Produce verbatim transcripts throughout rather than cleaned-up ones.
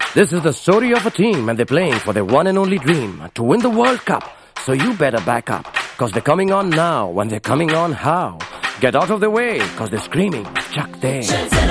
This is the story of a team and they're playing for their one and only dream, to win the World Cup. So you better back up, cause they're coming on now. When they're coming on, how? Get out of the way, cause they're screaming, Chak De.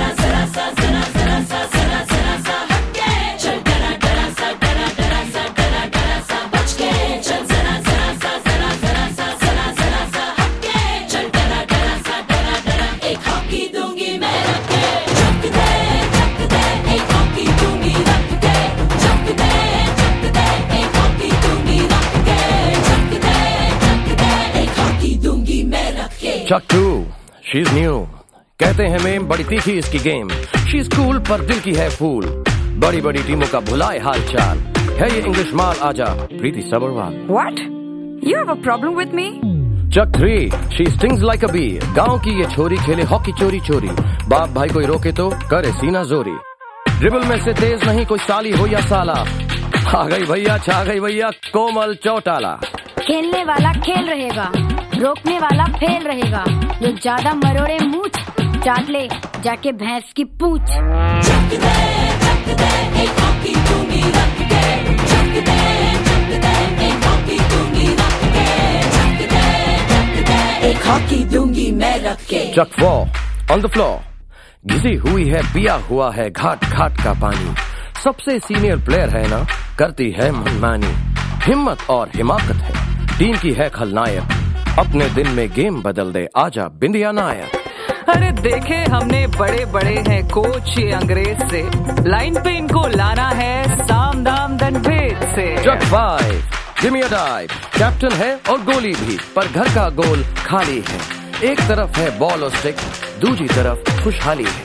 Chuck two, she's new. कहते हैं ma'am बड़ी तीखी इसकी game. She's cool पर दिल की है फूल. बड़ी बड़ी टीमों का भुलाए हाल चाल. है ये इंग्लिश माल आजा प्रीति Sabharwal. What? You have a problem with me? Chuck three, she stings like a bee. गांव की ये छोरी खेले हॉकी चोरी चोरी. बाप भाई कोई रोके तो करे सीना जोरी. ड्रिबल में से तेज नहीं कोई साली हो या साला. आ गई भैया छा गई भैया कोमल चौटाला. खेलने वाला खेल रहेगा, रोकने वाला फेल रहेगा. जो ज्यादा मरोड़े मूछ चाट ले जाके भैंस की पूंछ. चक दे, चक दे, एक हॉकी दूंगी रख के. चक दे, चक दे, एक हॉकी दूंगी रख के. चक दे, चक दे, एक हॉकी दूंगी मैं रख के. Chuck four, on the floor. घिसी हुई है पिया हुआ है घाट घाट का पानी. सबसे सीनियर प्लेयर है ना, करती है मनमानी. हिम्मत और हिमाकत है, टीम की है खलनायक. अपने दिन में गेम बदल दे आजा बिंदिया नायक. अरे देखे हमने बड़े बड़े हैं कोच ये अंग्रेज से. लाइन पे इनको लाना है साम दाम दंड भेद से. Chuck five, give me a dive. Captain है और गोली भी, पर घर का गोल खाली है. एक तरफ है बॉल और स्टिक, दूसरी तरफ खुशहाली है.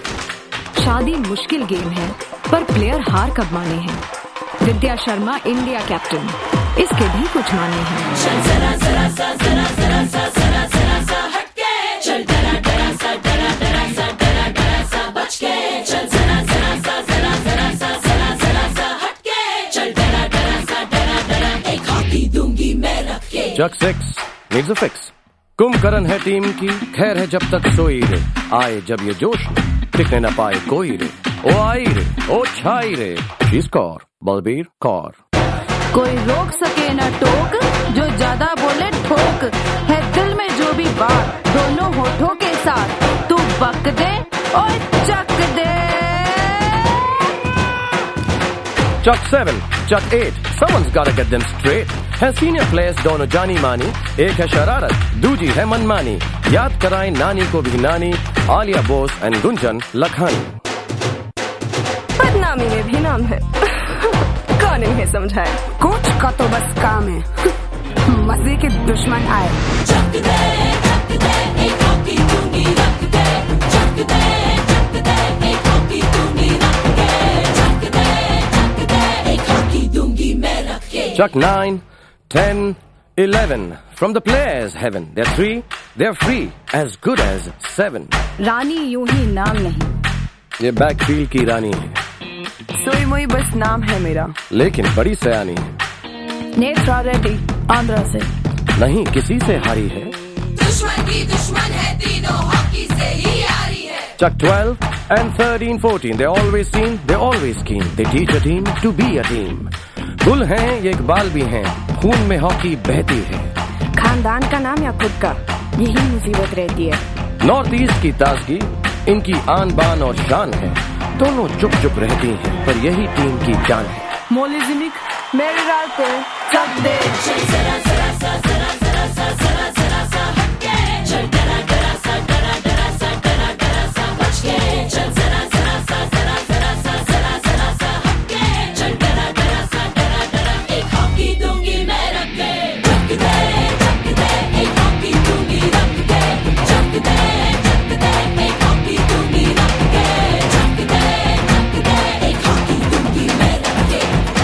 शादी मुश्किल गेम है, पर प्लेयर हार कब माने हैं. विद्या शर्मा इंडिया कैप्टन, इसके भी कुछ माने हैं. चल जरा जरा सा जरा जरा सा जरा जरा सा हटके. चल डरा डरा सा डरा डरा सा डरा डरा सा बच के. चल जरा जरा सा जरा जरा सा जरा जरा सा हटके. चल डरा डरा सा डरा डरा एक हॉकी दूंगी मैं रख के. Chuck six, needs a fix. Kumbhakarna है टीम की, खैर है जब तक सोई रे. आए जब ये जोश में टिकने न पाए कोई रे. ओ आई रे, ओ छाई रे. She score, Balbir Kaur. कोई रोक सके न टोक, जो ज्यादा बोले ठोक. है दिल में जो भी बात, दोनों होठों के साथ. तू बक दे और चक दे. Chuck seven, Chuck eight, someone's gotta get them straight. है सीनियर प्लेयर्स दोनों जानी मानी. एक है शरारत, दूजी है मनमानी. याद कराएं नानी को भी नानी, आलिया बोस एंड गुंजन लखानी. बदनामी में भी नाम है, कौन इन्हें समझाए. कोच का तो बस काम है, मजे के दुश्मन आए. चक दे, चक दे, एक हॉकी दूंगी रख के. चक दे, चक दे, एक हॉकी दूंगी रख के. चक दे, चक दे, एक हॉकी दूंगी मैं रख के. Chuck nine, ten, eleven, from the players heaven. They're three, they're free, as good as seven. रानी यूं ही नाम नहीं, ये बैकफील्ड की रानी है, सोई मोई बस नाम है मेरा. लेकिन बड़ी सयानी है. नेत्रा रेड्डी आंध्रा से, नहीं किसी से हारी है. दुश्मन की दुश्मन है तीनों, हॉकी से ही यारी है. Chuck twelve and thirteen, fourteen, they're always seen, they're always keen. They teach a team to be a team. गुल हैं ये इकबाल भी हैं, खून में हॉकी बहती है. खानदान का नाम या खुद का, यही मुसीबत रहती है. नॉर्थ ईस्ट की ताजगी इनकी आन बान और शान है. दोनों चुप चुप रहती हैं, पर यही टीम की जान है. मोलिजिमिक मेरे राल पे चक दे. चल जरा जरा सा जरा जरा सा जरा जरा सा हटके. चल डरा डरा सा डरा डरा सा डरा डरा सा बच के. चल जरा जरा सा जरा जरा सा जरा जरा सा हटके. चल डरा डरा सा डरा डरा एक हॉकी दूंगी मैं रख के. चक दे, चक दे, एक हॉकी दूंगी रख के. चक दे, चक दे, एक हॉकी दूंगी रख के. चक दे, चक दे, एक हॉकी दूंगी मैं रख के.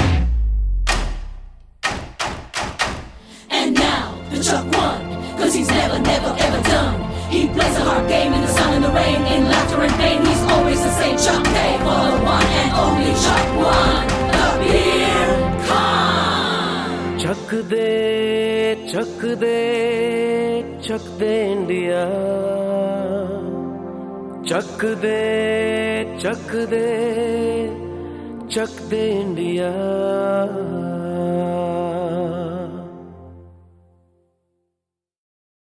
And now, the Chuck one, cause he's never, never, ever done. He plays a hard game in the sun and the rain, in laughter and pain, he's always the same. Chuck Day for the one and only Chuck one, the Beer Khan. चक दे चक दे चक दे India. चक दे चक दे चक दे इंडिया।